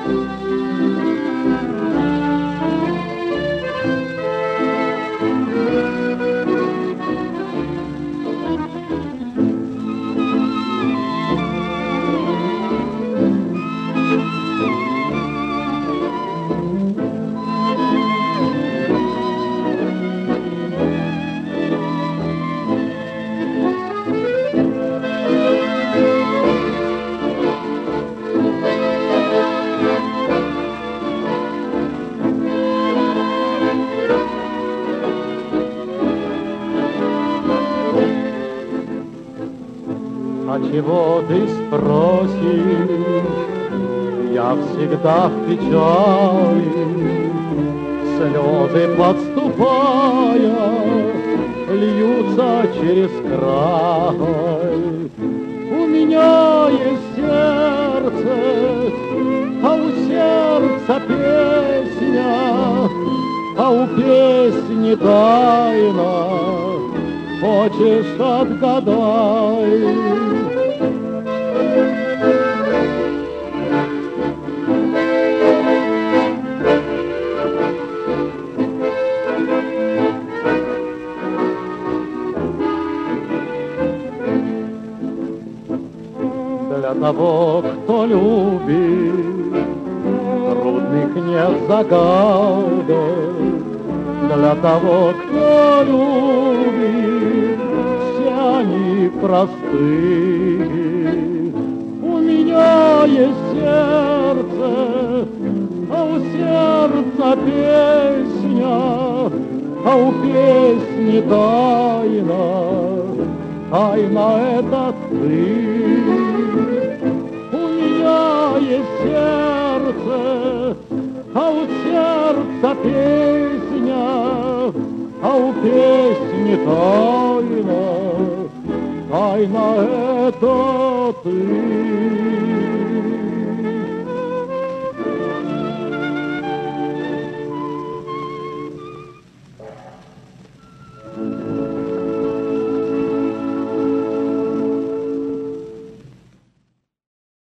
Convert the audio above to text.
А чего ты спросишь? Я всегда в печали, слезы подступая, льются через край. У меня есть сердце, а у сердца песня, а у песни тайна. Хочешь, отгадай. Для того, кто любит, трудных нет загадок. Для того, кто любит, все они простые. У меня есть сердце, а у сердца песня, а у песни тайна. Тайна — это ты. У меня есть сердце, а у сердца песня, а у песни тайна. Тайна — это ты.